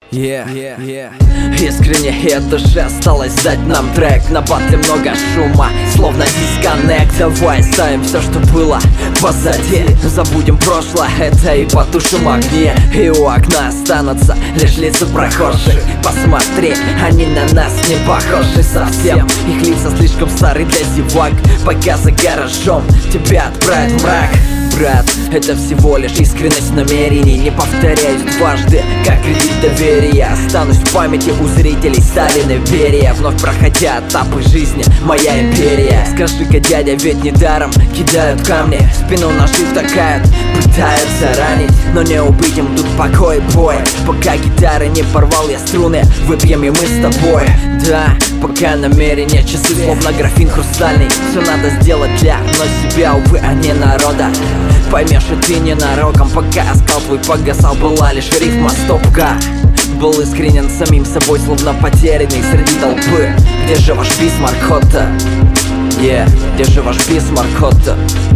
Искренне и от души осталось дать нам трек. На батле много шума, словно дисконнект. Давай ставим все, что было позади. Забудем прошлое, это и потушим огни. И у окна останутся лишь лица прохожих. Посмотри, они на нас не похожи совсем. Их лица слишком старые для зевак. Пока за гаражом тебя отправят в мрак. Брат, это всего лишь искренность намерений. Не повторяюсь дважды, как кредит доверия. Останусь в памяти у зрителей Сталина Берия. Вновь проходя этапы жизни, моя империя. Скажи-ка, дядя, ведь недаром кидают камни, в спину ножи втыкают, пытаются ранить. Но не убить им тут покой и бой. Пока гитары не порвал я струны, выпьем и мы с тобой. Да, пока намерения часы словно графин хрустальный. Все надо сделать для вновь себя, увы, а не народа. Поймешь, и ты ненароком, пока оскал твой погасал, была лишь рифма стопка. Был искренен самим собой, словно потерянный среди толпы. Где же ваш Бисмарк Хотта? Где же ваш Бисмарк Хотта?